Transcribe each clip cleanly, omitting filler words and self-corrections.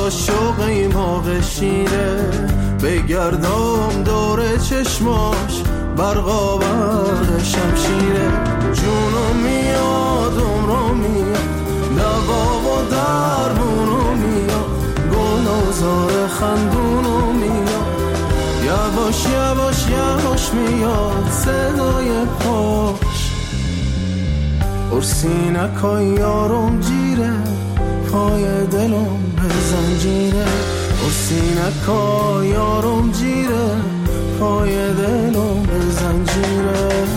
یواش شوقی موقع شیره بگردم دور چشماش برقا برق شمشیره جونم میاد عمرم میاد دوا و درمونم میاد گل و زار خندونم میاد یواش یواش یواش میاد صدای پاش ارسینکای یارم جیره پای دلم به زنجیره ارسینکای یارم جیره پای دلم به زنجیره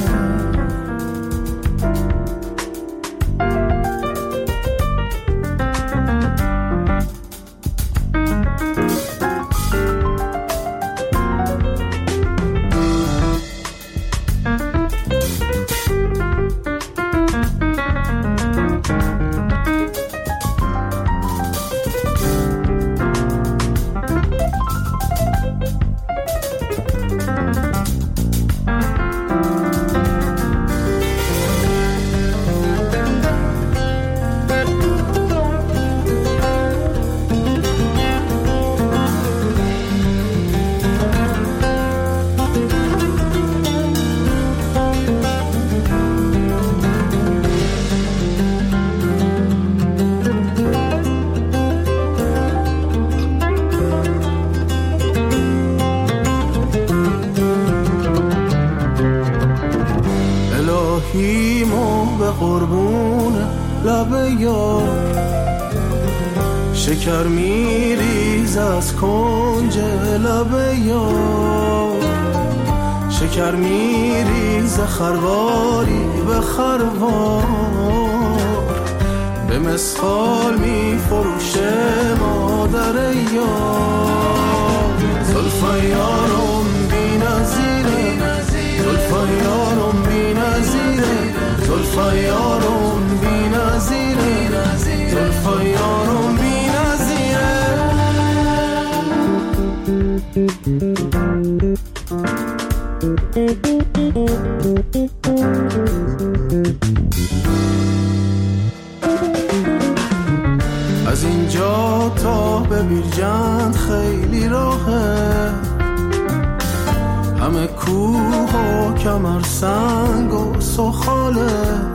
الهیمو به قربون لب یار شکر میریز از کنج لب یار شکر میریز خرواری به خروار به مسخال میفروشه مادر یار زلفای یارم بی نظیره زلفای یارم بی نظیره زلفای یارم بی نظیره زلفای یارم بی نظیره از اینجا تا به بیرجند خیلی راهه همه کوه و کمر سنگ و سخاله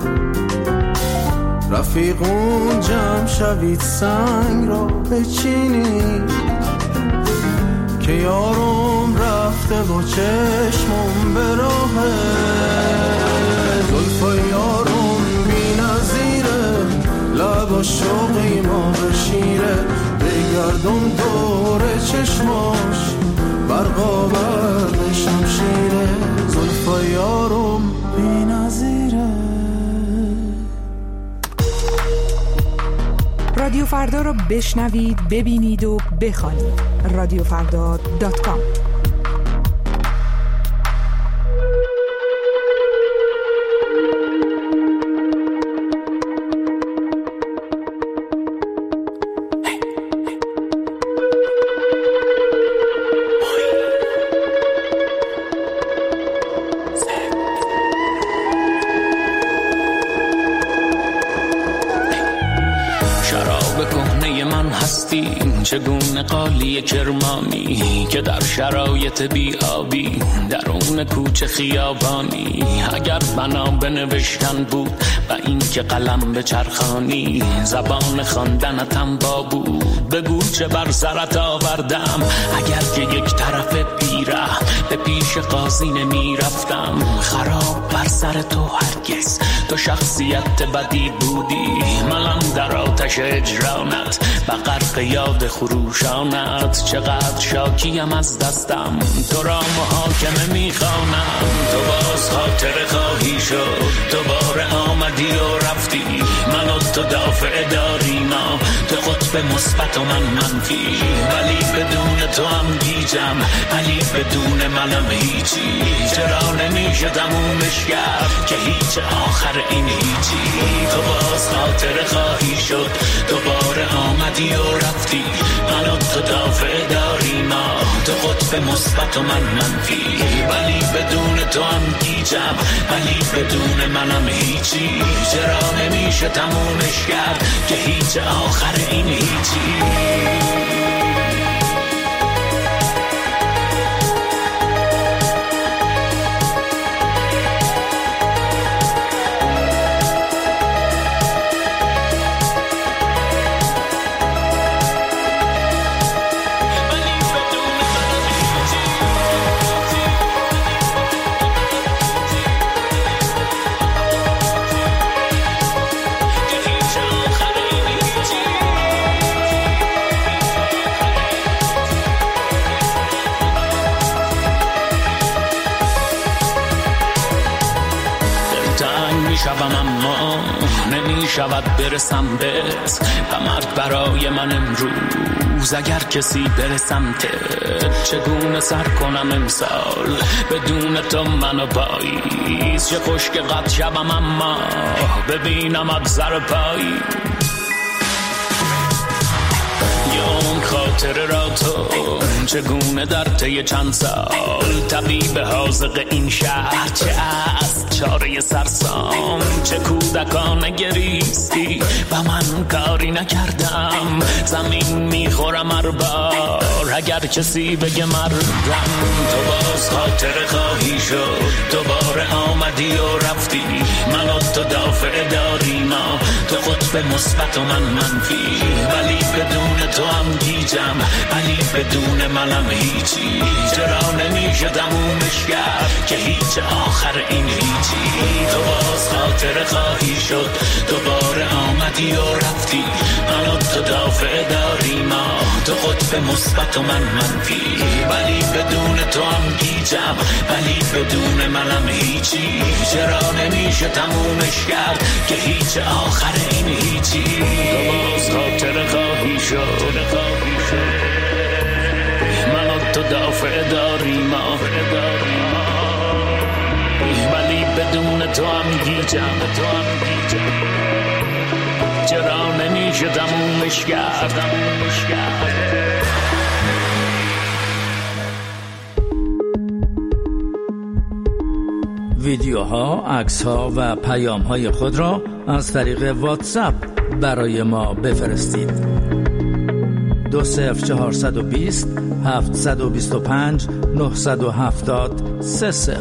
رفیقون جمع شوید سنگ را بچینید که یارم رفته و چشمم به راهه زلفای یارم بی نظیره لب شوقی ما بشیره بگردم دور چشماش برقا برق شمشیره زلفای یارم بی نظیره. رادیو فردا رو بشنوید، ببینید و بخوانید. radiofrda.com. چگونه قالی کرمانی که در شرایط بیابی درون کوچه خیابانی اگر بنا به نوشتن بود و این که قلم به چرخانی زبان خواندنتم با بود بگو چه بر سرت آوردم اگر که یک طرف پیره به پیش قاضی نمی رفتم خراب بر سر تو هرگز تو شخصیت بدی بودی منم در آتش اجرانت و غرق یاد خروشانت چقدر شاکیم از دستم تو را محاکمه میخوانم تو باز خاطر خواهی شد دوباره آمدی و رفتی من و تو دافع داریم تو قطب مثبت و من منفی ولی بدون تو هم گیجم ولی بدون منم هیچی چرا نمیشه تمومش کرد که هیچ آخر این هیچی تو باز خاطر خواهی شد دوباره آمدی و رفتی من و تو دافع داریم تو قطب مثبت و من منفی ولی بدون تو هم گیجم ولی بدون منم هیچی چرا نمیشه تمومش کرد که هیچ آخر این هیچی شبم اما نمی شود برسم بهت و مرد برای من امروز اگر کسی برسم ته چگونه سر کنم امسال بدون تو منو پاییز چه خوش که قد شبم اما ببینم ابزر پایی اون خاطر را تو چگونه در طی چند سال طبیب حاذق این شهر چه است چاره سرسام چه کودکانه گریستی و من کاری نکردم زمین میخورم هر بار اگر کسی بگه مردم تو باز خاطر خواهی شد دوباره آمدی و رفتی من و تو دافع داریم تو قطب مثبت و من منفی ولی بدون تو هم گیجم ولی بدون منم هیچی چرا نمیشه تمومش کرد که هیچ آخر این هیچی تو باز خاطر خواهی شد دوباره آمدی و رفتی من و تو دافع داریم تو قطب مثبت و من منفی ولی بدون تو هم گیجم ولی بدون منم هیچی چرا نمیشه تمومش کرد که هیچ آخر این هیچی تو باز خاطر خواهی شد من و تو دافع داریم ولی بدون تو هم گیجم چرا نمیشه تمومش کرد ویدیوها، عکس‌ها و پیام‌های خود را از طریق واتساپ برای ما بفرستید. 20420 725 970 30.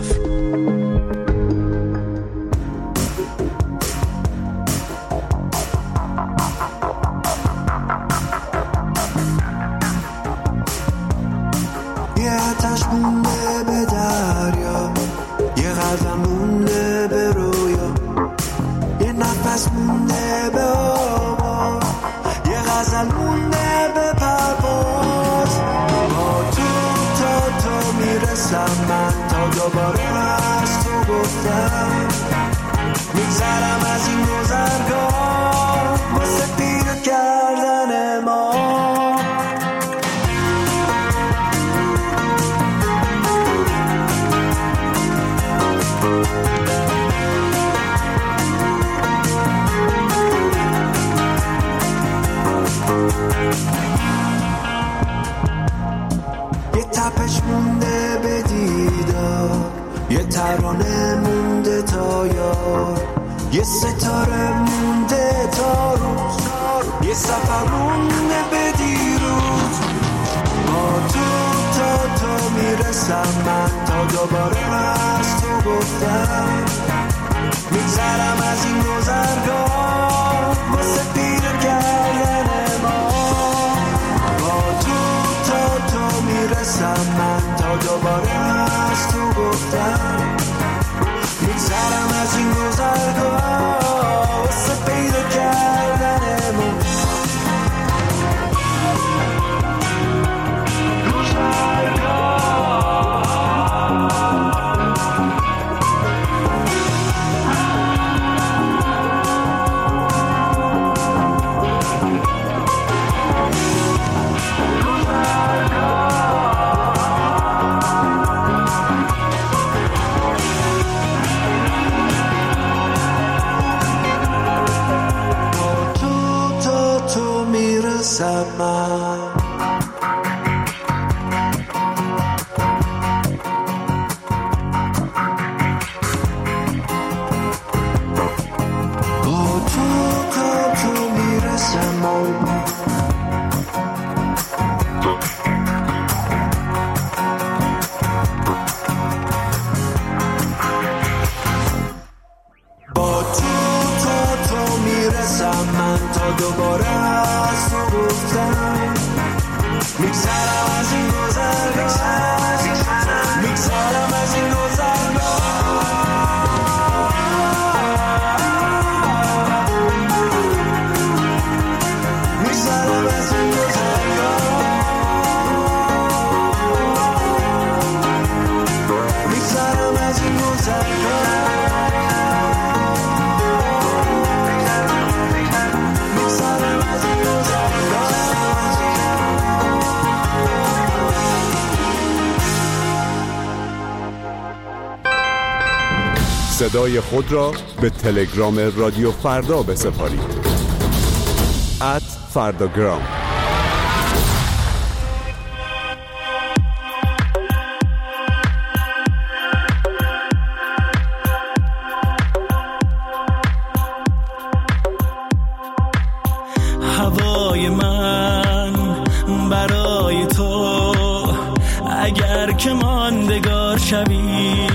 یه ستاره مونده تا روز یه سفر مونده به دیروز با تو میرسم من تا دوباره از تو گفتم میگذرم از این گذرگاه واسه پیر کردن ما با تو میرسم من تا دوباره از تو گفتم میگذرم از این گذرگاه واسه پیدا کردن ما صدای خود را به تلگرام رادیو فردا بسپارید. @فرداگرام. هوای من برای تو اگر که ماندگار شوی،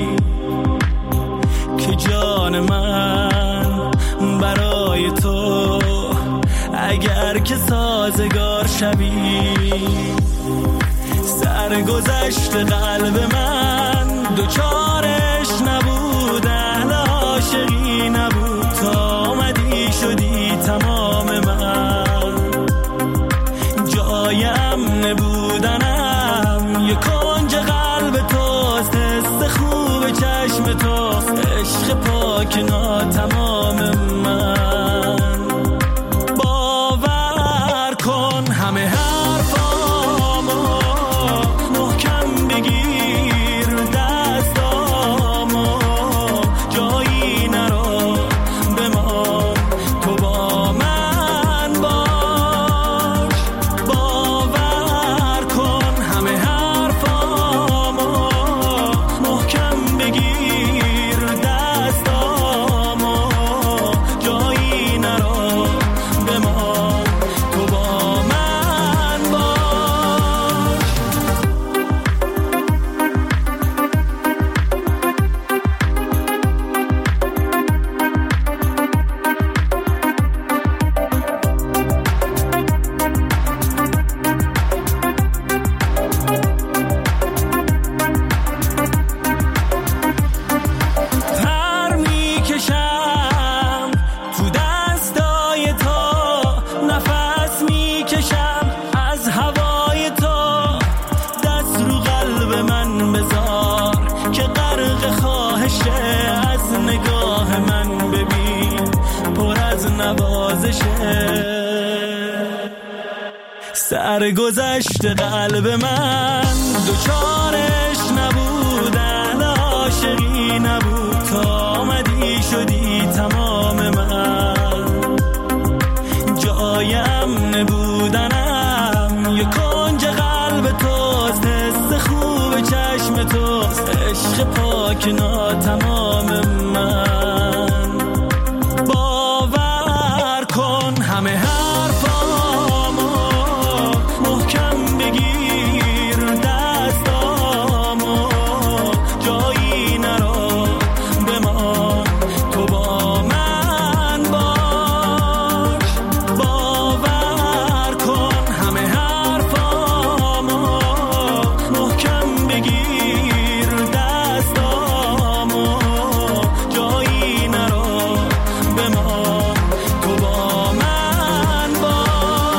که جان من برای تو اگر که سازگار شوی، سرگذشت قلب من دوچارش نبود، اهل عاشقی نبود، تا آمدی شدی تمام من، جایم نبودنم یک کنج قلب توست، حس خوب چشم توست، عشق پاک ناتمام من. باور کن همه حرفامو محکم بگیر، دستامو جایی نرو بمان، تو با من باش. باور کن همه حرفامو محکم بگیر، دستامو جایی نرو بمان، تو با من باش. پر میکشم تو دستای تو، نفس میکشم از هوای تو، دست رو قلب من بذار که غرق خواهشه، از نگاه من ببین پر از نوازشه، سرگذشت قلب من دوچارش نبود، اهل عاشقی نبود، تا آمدی شدی تمام من، جایم نبودنم یک کنج قلب توست، حس خوب چشم توست، عشق پاک ناتمام من. باور کن همه حرفامو محکم بگیر، دستامو جایی نرو بمان، تو با من باش. باور کن همه حرفامو محکم بگیر، دستامو جایی نرو بمان، تو با من باش.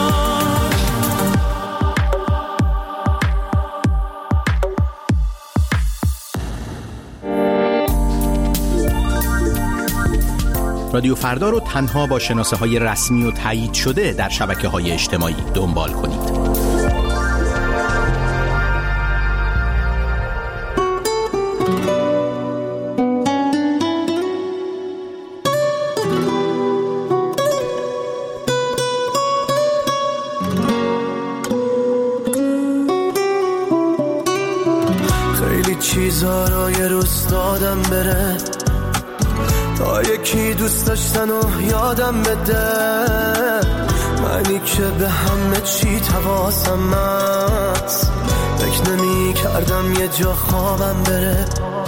رادیو فردا رو تنها با شناسه‌های رسمی و تایید شده در شبکه‌های اجتماعی دنبال کنید. خیلی چیزا رو یه روز دادم بره، تا یکی دوست داشتن و یادم بده، منی که به همه چی حواسم هست، فکر نمی کردم یه جا خوابم بره،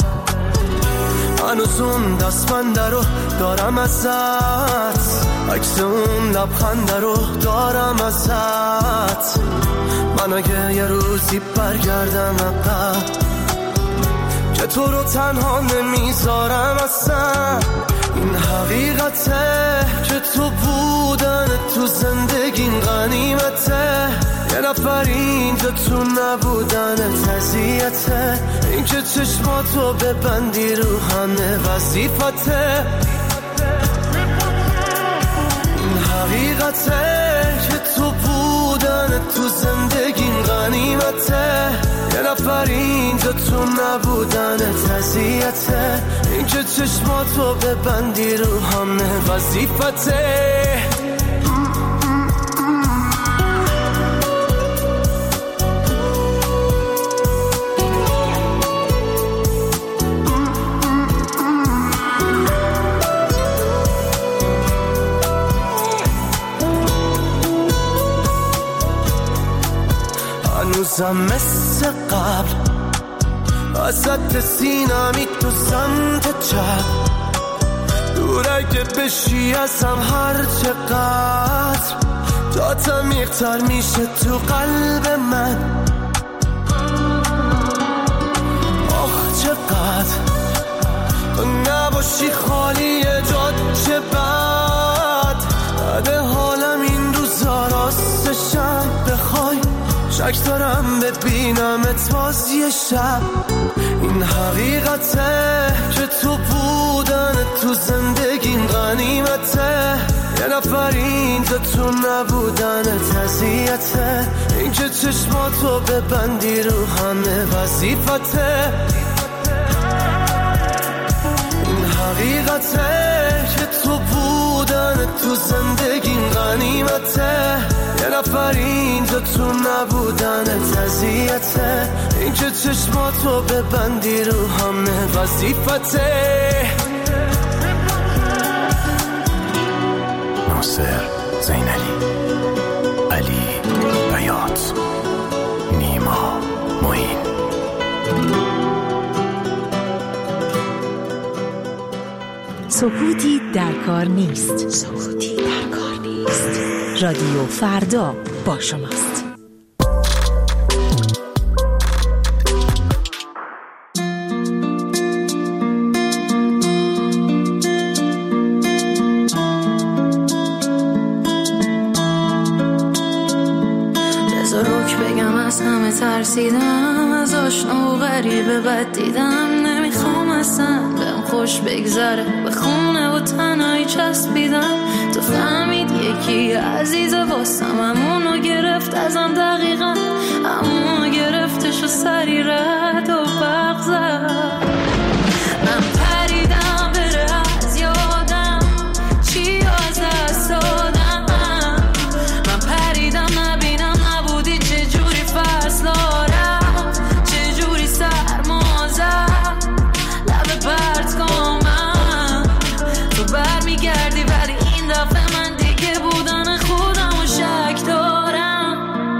هنوز اون دستبنده رو دارم ازت، عکس اون لبخنده رو دارم ازت، من اگه یه روزی برگردم عقب، که تو رو تنها نمیذارم اصلا، این حقیقته که تو بودن تو زندگیم غنیمته، یه نفر اینجا تو نبودن تزیته، این که چشماتو ببندی رو همه وظیفته، این حقیقته که تو بودن تو زندگیم غنیمته، یه نفر اینجا تو نبودن تزیته، این که چشماتو ببندی رو همه وظیفته. هنوزم مثل قبل وسط سینمی تو سمت چپ، دوره که بشی ازم هر چقدر تا تمیق‌تر میشه تو قلب من. آخ چقدر تو نباشی خالی جاد چه بد، بده حالم این روزا راستشم بخوای شک دارم ببینمت باز یه شب. این حقیقته که تو بودن تو زندگیم غنیمته، یه نفر اینجا تو نبودن تزیته، این که چشماتو ببندی رو همه وظیفته. این حقیقته که تو بودن تو زندگیم غنیمته، یه نفر اینجا تو نبودن تزیته، این که چشماتو ببندی رو همه وظیفته. ناصر، زینعلی، علی بیات، نیما، معین. سکوتی در کار نیست. سکوتی در کار نیست. رادیو فردا با شماست. بذار روک بگم از همه ترسیدم، از آشنا و غریبه بد دیدم، نمیخوام اصلا بهم خوش بگذره، به خونه و تنهایی چسبیدم. تو فهمید یکی عزیزه واسم، همونو گرفت ازم دقیقا، همونو گرفتش و سری رد و برق زد. من پریدم بره از یادم، چی از دست دادم، من پریدم نبینم نبودی چجوری فصلا رفت، چجوری سرما زد، لب پرت کن من تو برمیگردی، ولی این دفعه من دیگه بودن خودم و شک دارم،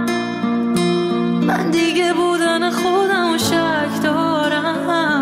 من دیگه بودن خودم و شک دارم.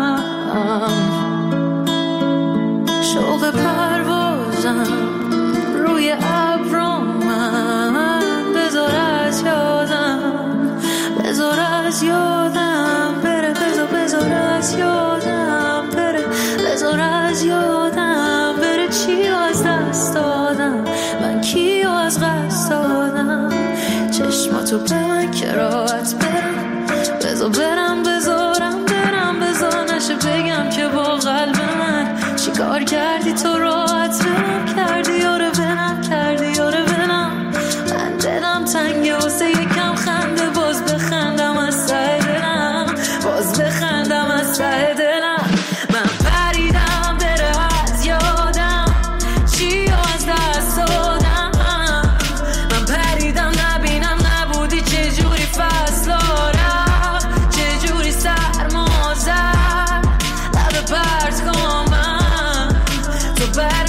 شوق پروازم روی ابرام من، بذار از یادم، بذار از یادم بره، بذار از یادم بره، بذار از یادم بره. چی از دست دادم من، کیو از قصد دادم، چشماتو به من که راحت برم، بذار برم، بذارم برم، بذار نشه بگم که با قلب من چی کار کردی تو راحت برم کردی، یاره برم کردی، یاره برم. من دلم تنگه واسه یکم خنده، باز بخندم از ته دلم، باز بخندم از ته دلم. من پریدم بره از یادم، چی از دست دادم، من پریدم نبینم نبودی چجوری فصلا رفت، چجوری سرما زد، لب پرت کن من تو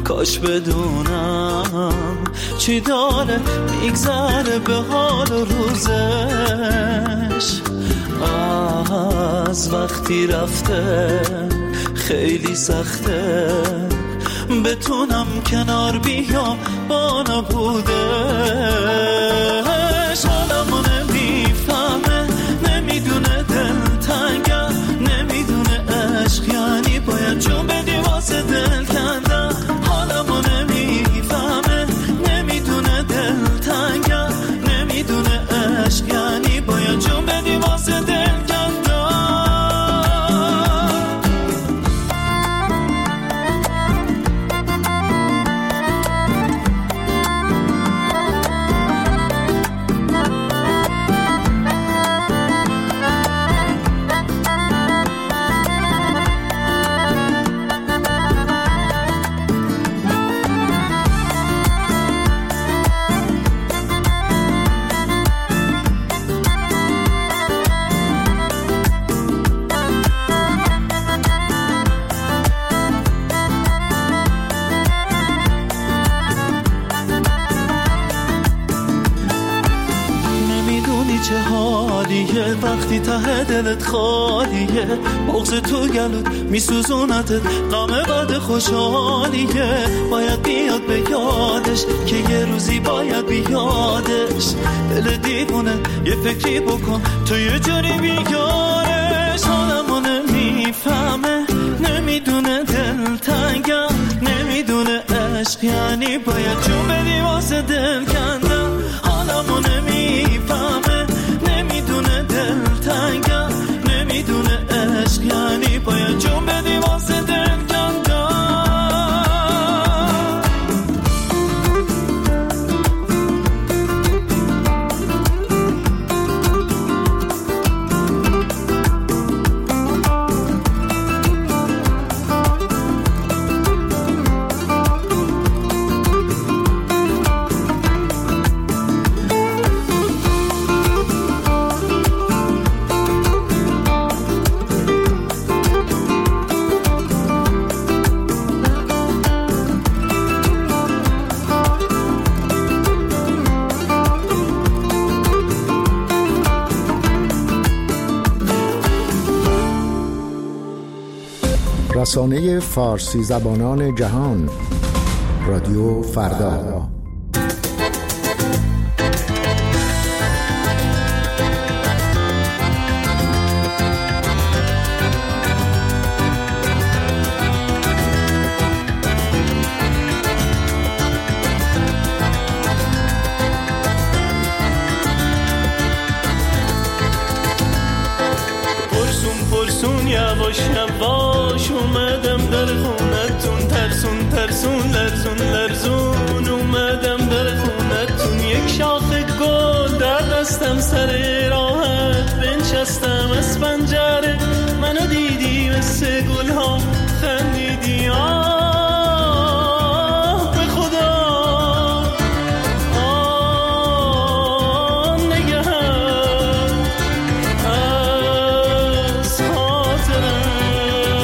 کاش بدونم چی داره میگذره به حال و روزش. از وقتی رفته خیلی سخته بتونم کنار بیام با نبودش. حالمو نمیفهمه، نمیدونه دلتنگم، نمیدونه عشق یعنی باید جون بدی واسه دل کندم. حالمو نمیفهمه، نمیدونه دلتنگم، نمیدونه عشق یعنی باید جون بدی واسه دل کندم. چه حالیه وقتی ته دلت خالیه، بغض تو گلوت میسوزونتت، غم بعد خوشحالیه. باید بیاد به یادش که یه روزی باید بیادش. دل دیوونه یه فکری بکن تو یه جوری بیارش. حالمو نمیفهمه، نمیدونه دلتنگم، نمیدونه عشق یعنی باید جون بدی واسه دل کندم. حالمو نمیفهمه، نمیدونه دلتنگم، نمیدونه عشق یعنی باید جون بدی واسه دل کندم. رسانه فارسی زبانان جهان، رادیو فردا. پرسون یواش یواش اومدم در خونتون، ترسون ترسون لرزون لرزون اومدم در خونتون. یک شاخه گل در دستم سر راحت بنشستم از پنجره، منو دیدی مثل گل ها خندیدی. به خدا نگهت از خاطرم.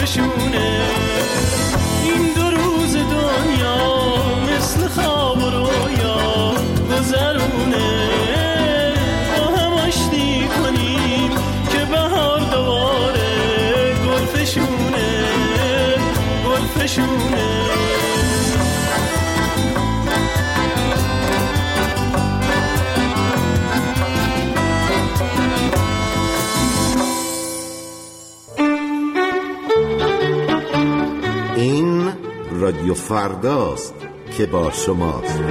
گلفشونه. این 2 روز دنیا مثل خواب و رویا گذرونه. با هم آشتی کنیم که بهار دوباره گلفشونه گلفشونه. این رادیو فرداست که با شماست.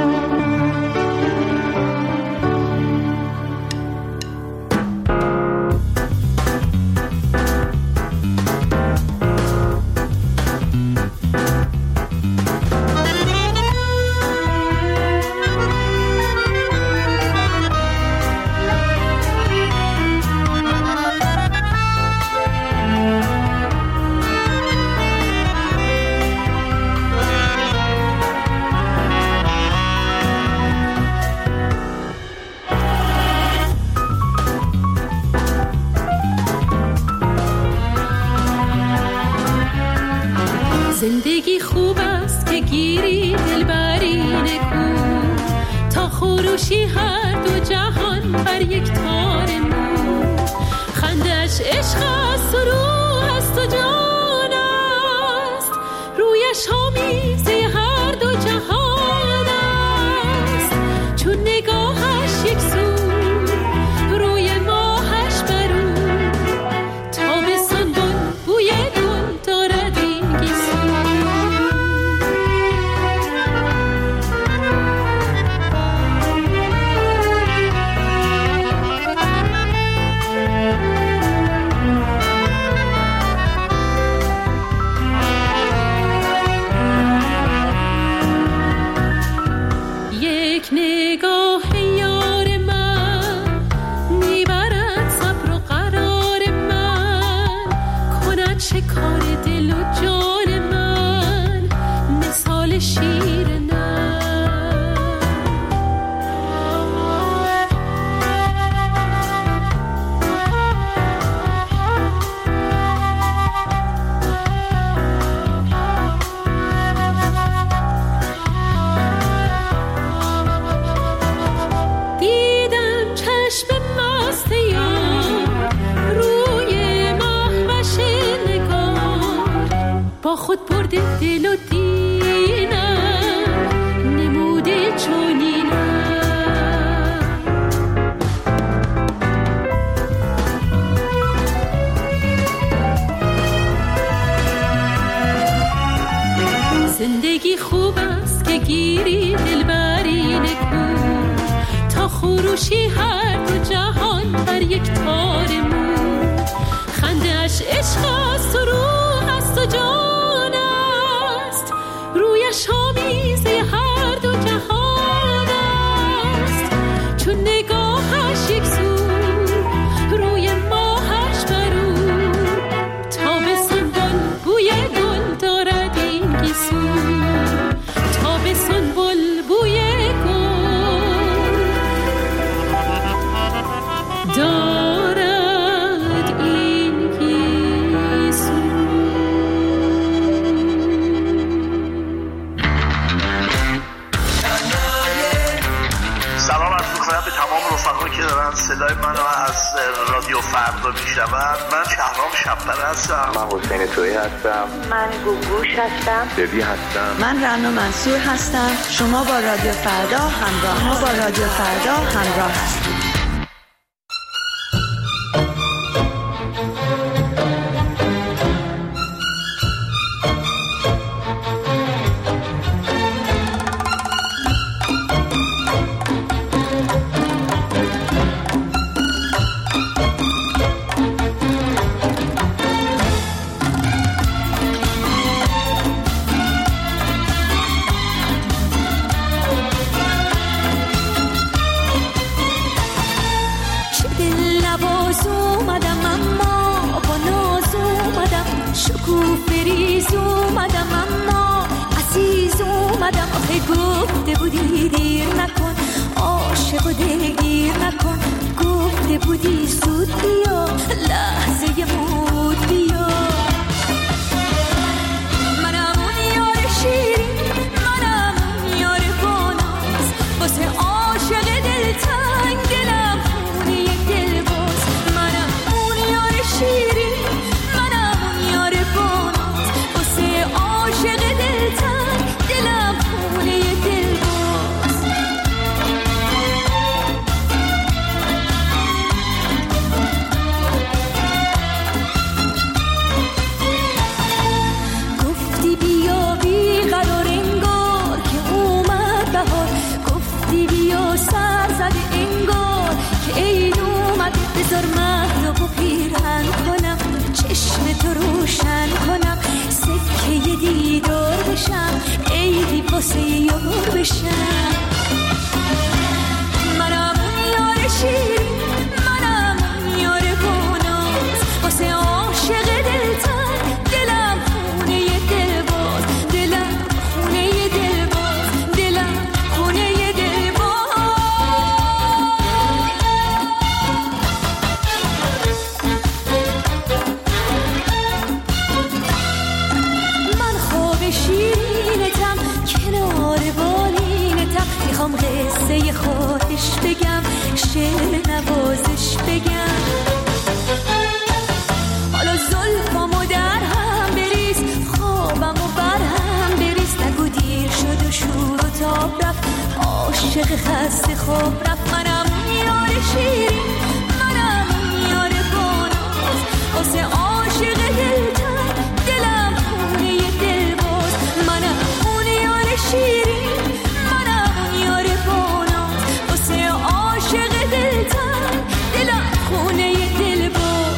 زندگی خوب است که گیری دلبری نکو، تا خروشی هر 2 جهان بر یک تار مو. خندش عشق است و روح است و جان است، رویش آمیزه هر 2 جهان است. چون نگاهش یک سو روی ماهش برو، تابستان گل بوی گل دارد این گیسو. یک نگاه یار من میبرد صبر و قرار من، کند شکار دل و جان من مثال شیر نر. دیدم چشم مست یار روی مهوش نگار، با خود برده دل و دینم نموده چونینم. زندگی خوب است که گیری دلبری نکو، تا خروشی هر 2 جهان بر یک تار مو. خندش عشق است و روح است و جان است، رویش آمیزه هر 2 جهان است. چون نگاهش یک سو روی ماهش برو، تابستان گل بوی گل دارد این گیسو. تابستان گل بوی گل دارد این گیسو. سلام عرض می‌کنم به تمام رفقا که دارن صدای منو از رادیو فردا میشنون. من شهرام شب‌پره هستم. من حسین تویی هستم. من گوگوش هستم. ببی هستم. من رنا منصور هستم. شما با رادیو فردا همراه هستید. گفته بودی دیر نکن، عاشق و دلگیر نکن. گفته بودی زود بیا، لحظه مود بیا. خواهش بگم، شعر نوازش بگم. حالا زلفامو در هم بریز، خوابمو بر هم بریز. نگو دیر شد و شور و تاب رفت، عاشق خسته خواب رفت. منم یار شیرین، منم یار باناز، واسه عاشق دلتر دلم خونه دلباز. منم اون یار شیرین، منم اون یار باناز، واسه عاشق دلتر دلم خونه دلباز.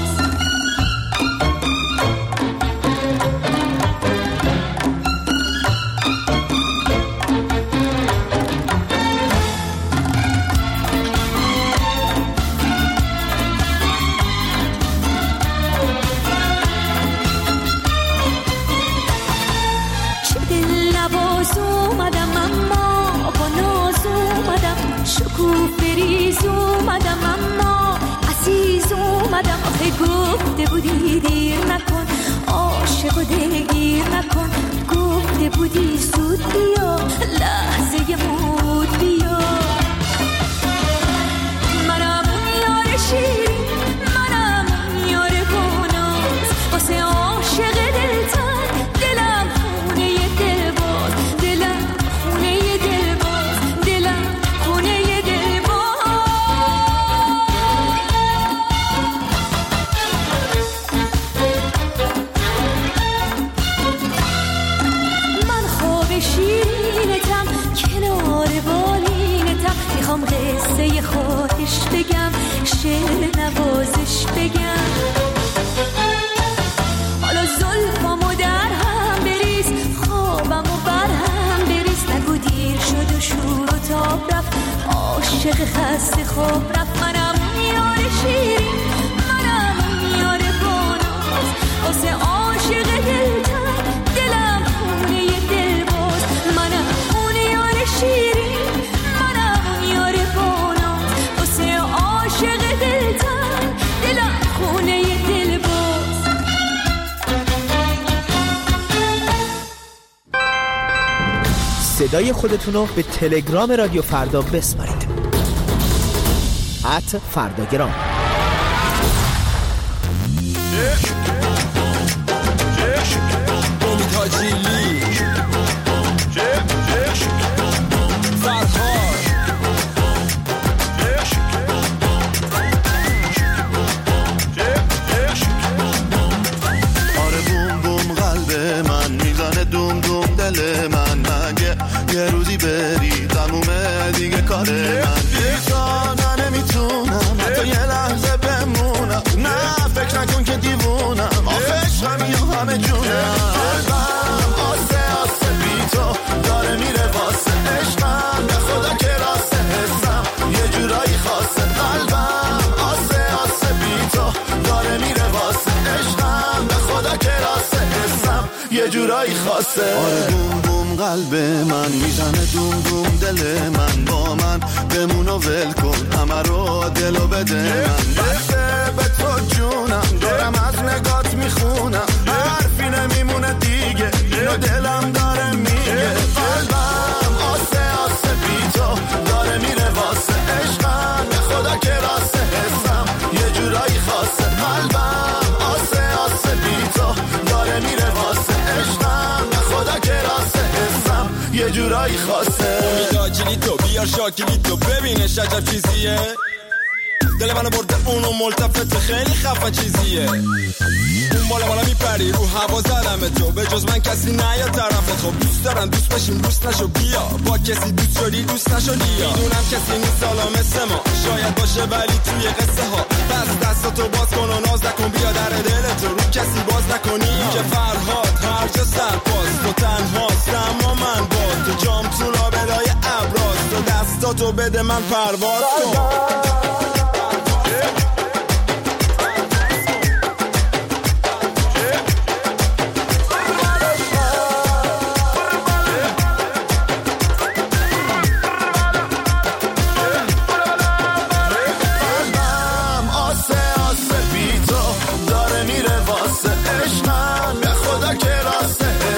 فریز اومدم اما عزیز اومدم. آخه گفته بودی دیر نکن، عاشق و دلگیر نکن. گفته بودی زود بیا، لحظه مود بیا. منم اون یار شیرین، منم اون یار باناز، واسه عاشق دلتر دلم خونه دلباز. دلم خونه دلباز، دلم خونه میخوام قصه خواهش بگم، شعر نوازش بگم. حالا زلفامو در هم بریز، خوابمو بر هم بریز. نگو دیر شد و شور و تاب رفت، عاشق خسته خواب رفت. منم یار شیرین، منم یار باناز، واسه عاشق دلتر دلم خونه دلباز. منم اون یار شیرین، عاشق دلتر دلم خونه دلباز. صدای خودتونو به تلگرام رادیو فردا بسپارید. @فرداگرام. یه روزی بری تمومه دیگه کار من. بی‌جانا نمیتونم حتی یه لحظه بمونم. نه فکر نکن که دیوونم، آخش همین همه جونم. قلبم آسه آسه بی تو داره میره واسه عشقم. به خدا که راسته حسم یه جورایی خاصه. قلبم آسه آسه بی تو داره میره واسه عشقم. به خدا که راسته حسم یه جورایی خاصه. آره بوم بوم قلب من میزنه دوم دوم. دل من با من بمون و ول کن، همه رو دلو بده من. بسته به تو جونم، دارم از نگات میخونم. حرفی نمیمونه دیگه، اینو دلم داره میگه. قلبم آسه آسه بی تو داره میره واسه عشقم. به خدا که راسته حسم یه جورایی خاصه. قلبم آسه آسه بی تو داره میره واسه عشقم. به خدا که راسته حسم یه جورایی خاصه. امیداجیلی تو بیار شاکیلی تو ببینش عجب چیزیه. دل منو برده اونو ملتفت خیلی خفه چیزیه. اون بالا میپری رو هوا زدم تو، به جز من کسی نیا طرفت. خب دوست دارم دوست بشیم دوست نشو بیا، با کسی دوست شدی دوست نشدی. میدونم کسی نیست سالا مثل ما، شاید باشه ولی توی قصه ها. بس دستاتو باز کن و ناز نکن، بیا در دلتو رو کسی باز نکنی. که فرهاد هر جا سرپاس تو تنهاست، اما من با تو جام تو لابلای ابراز. تو دستاتو بده من پرواز کن.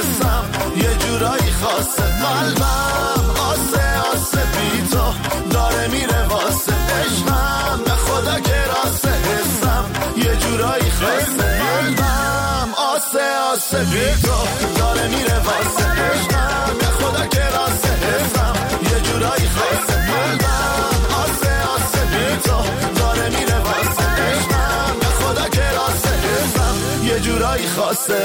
قلبم آسه آسه بی تو داره خاصه قلبم آسه آسه بی تو داره میره واسه عشقم به خدا که راسته حسم یه جورایی خاصه قلبم آسه آسه بی تو داره میره واسه عشقم به خدا که راسته حسم یه جورایی خاصه.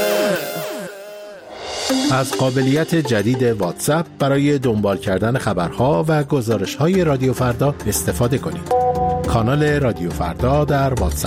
از قابلیت جدید واتساپ برای دنبال کردن خبرها و گزارش‌های رادیو فردا استفاده کنید. کانال رادیو فردا در واتساپ.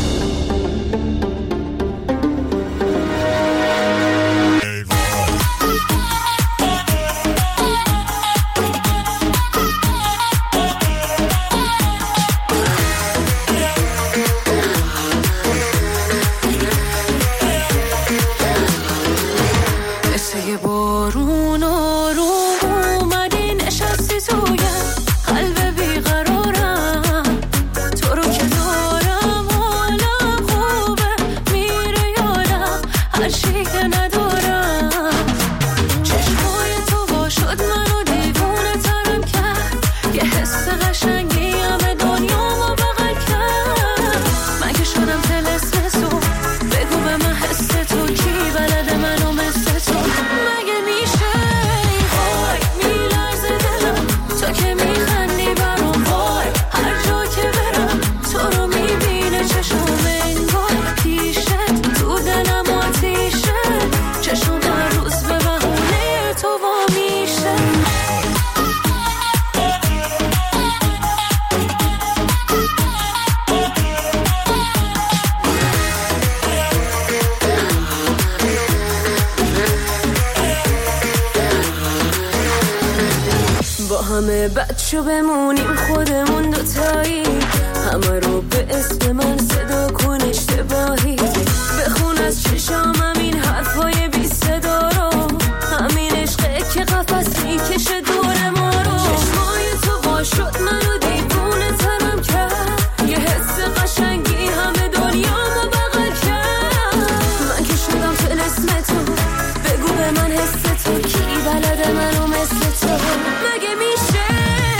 همه بچه بمونیم خودمون دوتایی، همه رو به اسم من صدا کن اشتباهی، بخون از چشامم این حرفای بی صدا رو، همین عشقه که قفس میکشه دور ما رو، چشمای تو باشد منو دیوونه ترم کرد، یه حس قشنگی همه دنیامو بغل کرد، من که شدم طلسم تو، بگو به من حس تو، کی بلده منو مثل تو، مگه میشه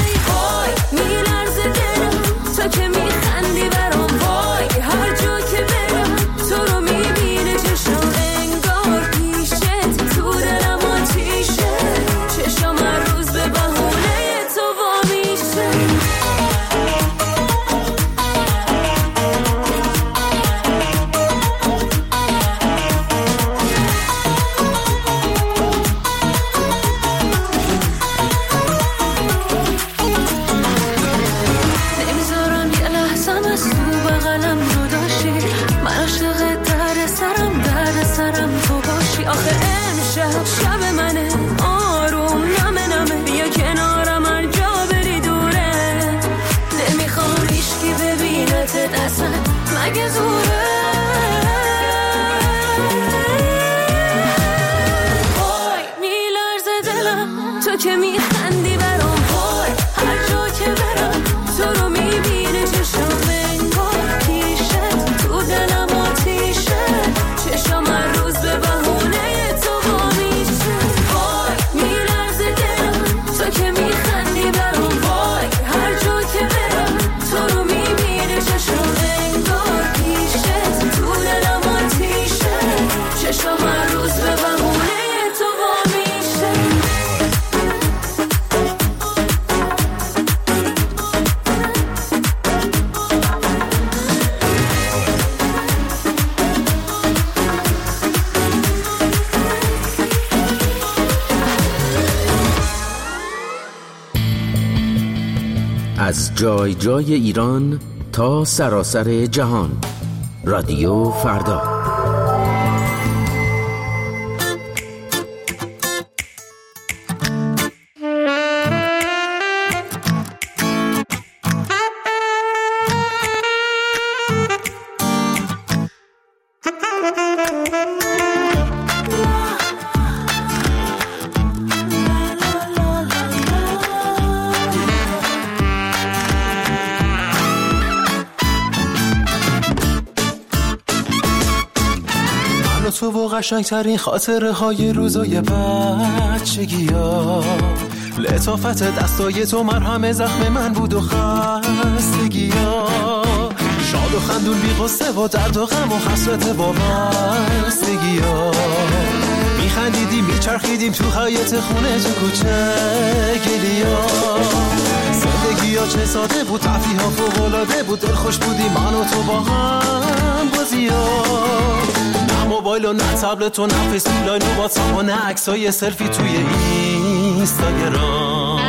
وای میلرزه دلم تو که میخندی برام، وای هر جا که برم تو رو میبینه چشم انگار پیشت، تو دلم آتیشه، چشم هر روز به بهونه تو وا میشه. آخه امشب شب منه آروم نمه نمه، بیا کنارم هر جا بری دوره، نمیخوام هیچکی ببینتت اصلا مگه زوره، وای میلرزه دلم تو که میخندی برام، وای هر جا که برم تو رو میبینه چشم انگار پیشت، تو دلم آتیشه، چشم هر روز به بهونه که میخندی برام، وای هر جا که برم تو رو میبینه چشم انگار پیشت، تو دلم آتیشه، چشم هر روز به بهونه تو وا میشه. از جای جای ایران تا سراسر جهان، رادیو فردا. تو و قشنگترین خاطره های روزای بچگی ها، لطافت دستای تو مرهم زخم من بود و خستگی ها، شاد و خندون بی غصه و درد و غم و حسرت وابستگی ها. میخندیدیم میچرخیدیم تو حیاط خونه تو کوچه گلیا. زندگی ها چه ساده بود، تفریح ها فوق‌العاده بود، دل خوش بودیم من و تو با هم بازی ها. نه موبایل و نه تبلت و نه فیسبوک لاین و واتساپ و نه عکسای سلفی توی اینستاگرام.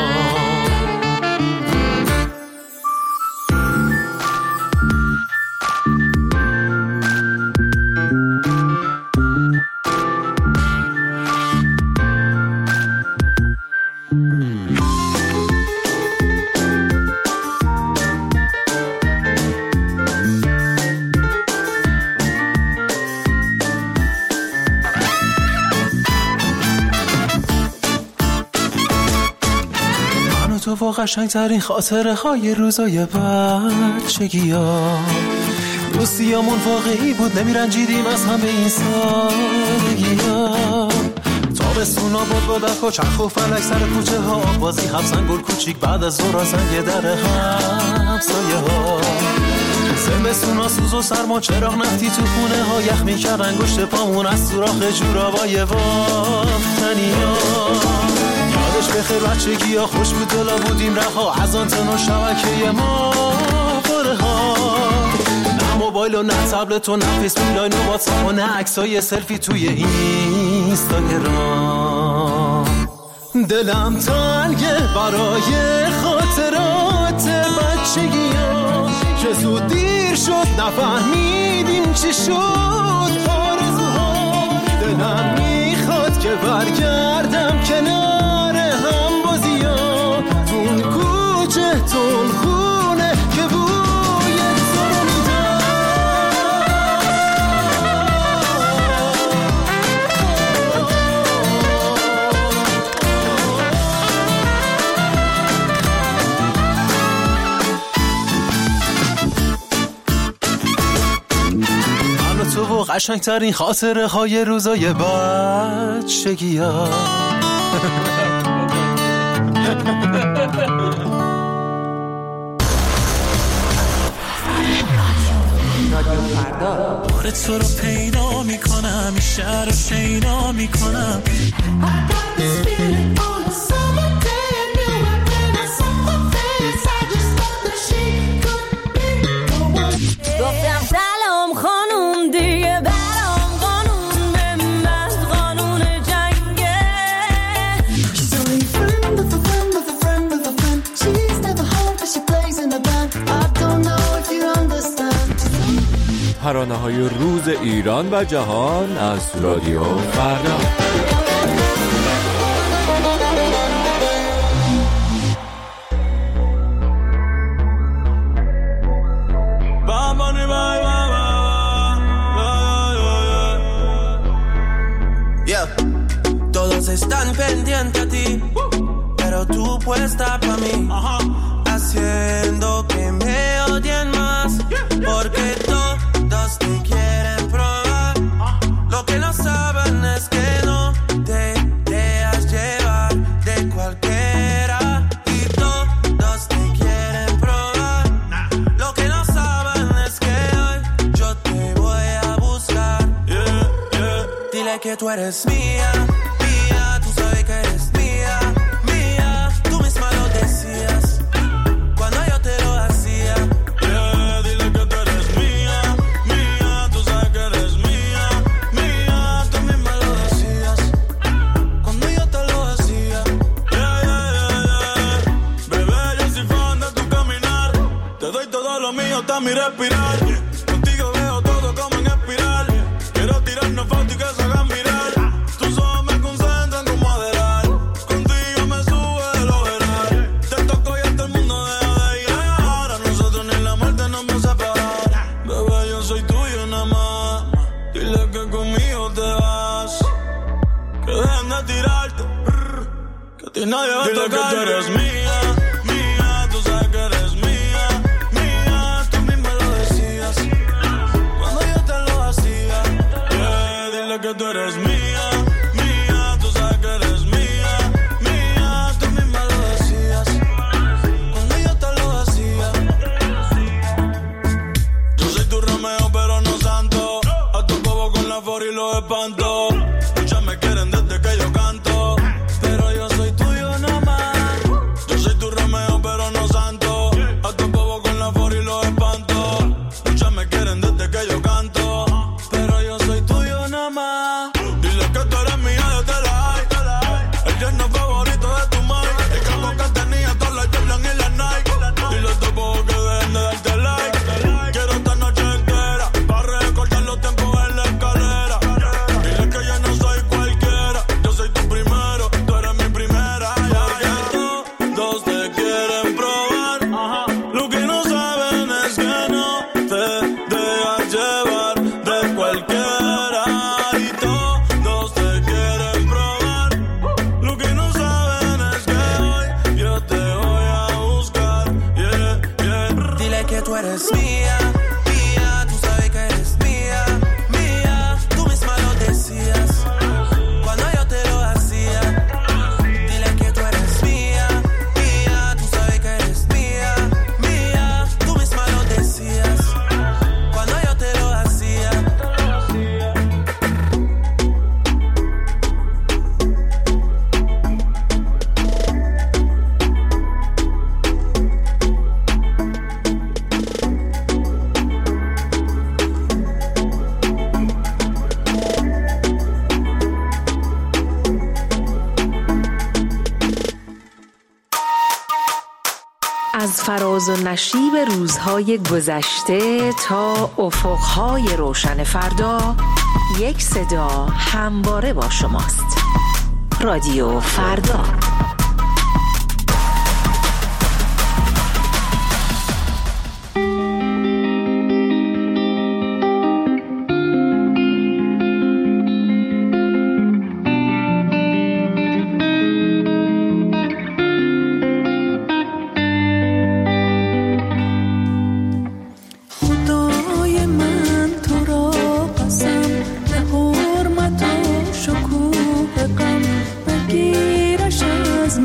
تو و قشنگترین خاطره های روزای بچگی ها. دوستیامون واقعی بود، نمیرنجیدیم از همه این سادگی ها. تابستونا باد و چرخ و فلک سر کوچه ها، بازی حبسن گل کوچیک بعد از ظهر سنگ در همسایه ها. زمستونا سوز و سرما چراغ نفتی تو خونه ها، یخ میکرد انگشت پامون از سوراخ جورابای بافتنی ها. یادش بخیر بچگی ها، خوش بود دلا بودیم رها از آنتن و شبکه ما پره ها. نه موبایل و نه تبلت و نه فیسبوک لاین و واتساپ و نه عکسای سلفی توی اینستاگرام. دلم تنگه برای خاطرات بچگی ها، چه زود دیر شد نفهمیدیم چی شد آرزوها. دلم میخواد که برگردم کنار هم بازی ها، تون کوچه تون خونه که بوی تو رو میدم. من و تو و قشنگترین خاطره های روزای بچگی ها. بار تو رو پیدا میکنم، این شهر رو شیدا میکنم. گفتم سلام خانوم دیگه برام قانون به من قانون جنگه. So a friend of a friend of a friend of a friend, she's never home but she plays in the band. I don't know if you understand. ترانه‌های روز ایران و جهان از رادیو فردا. Todos están pendientes a ti, pero tú puesta pa' mí, haciendo que me odien más, porque todos te quieren probar. Lo que no saben es que no te dejas llevar de cualquiera, y todos te quieren probar. Lo que no saben es que hoy yo te voy a buscar. Dile que tú eres mía. Mi respirar, contigo veo todo como en espiral. Quiero tirarnos fotos y que se hagan mirar. Tus ojos me concentran como adelar. Contigo me sube de lo veral. Te toco y hasta el mundo deja de llegar. A nosotros ni la muerte nos va a separar. Bebé, yo soy tuyo nada más. Dile que conmigo te vas. Que dejen de tirarte, que a ti nadie va a tocar. Dile que tú eres mía, mía, tú sabes que eres mía. Que tú eres mía, mía, tú sabes que eres mía, mía, tú misma lo decías, cuando yo te lo decía. Tú Muchas me quieren desde que yo canto, pero yo soy tuyo nomás. Yo soy tu Romeo, pero no santo. A tu bobo con la for y los espanto. Muchas me quieren desde que yo canto, pero yo soy tuyo nomás. Dile que tú eres mía desde la high. El yerno favorito de tu mai. El cargo que tenía todas las Jordan y las Nike. Dile a tu bobo que dejen de darte like. Quiero esta noche entera para recordar los tiempos en la escalera. Dile que yo no soy cualquiera. Yo soy tu primero, tú eres mi primera. Todos te quieren probar. Lo que no saben es que no te dejas llevar de cualquiera. Y todos te quieren probar. Lo que no saben es que hoy yo te voy a buscar. Dile que tú eres mía, mía, tú sabes que eres mía, mía, tú misma lo decías cuando yo te lo hacía. Dile que tú eres mía, mía, tú sabes que eres mía, mía, tú misma lo decías cuando yo te lo hacía. از فراز و نشیب روزهای گذشته تا افقهای روشن فردا، یک صدا همواره با شماست. رادیو فردا. خدای من تو را قسم به حرمت و شکوه غم بگیرش از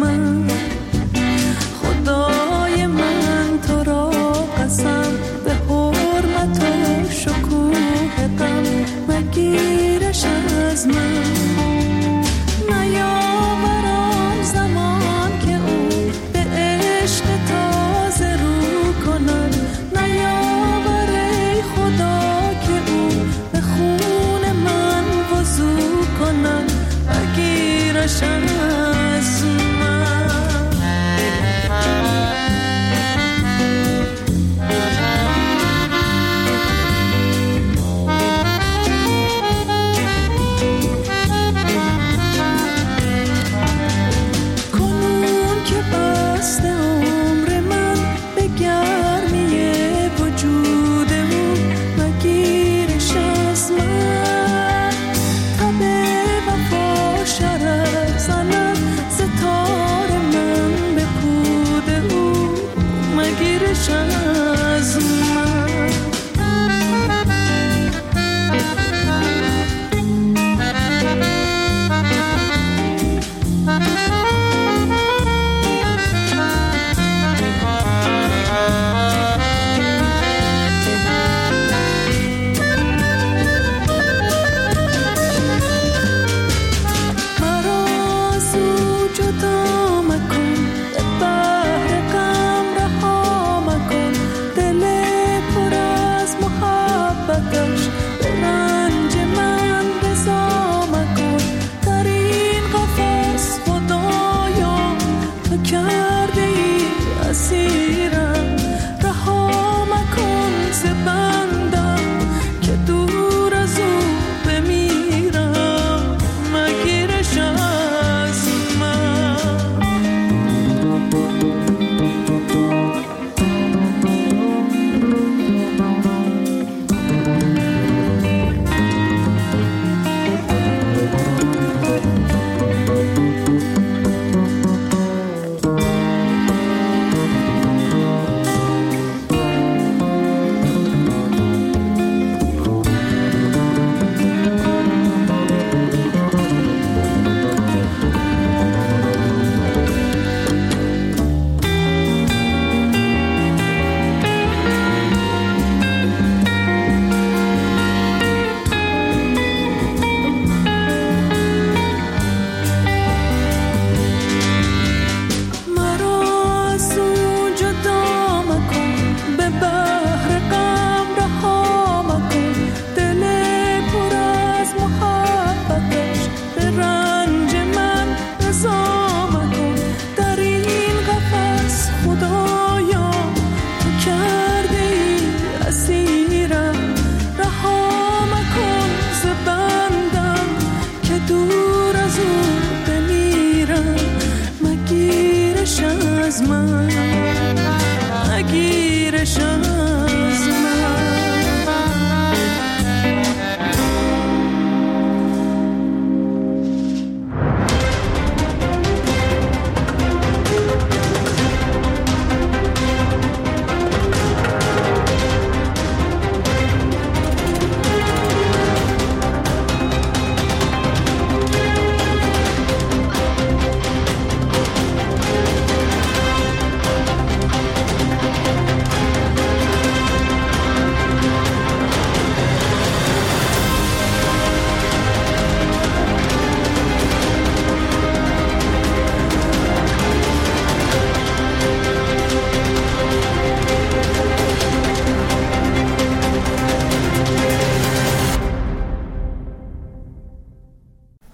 دور از او بمیرم، مگیرش از من، مگیرش از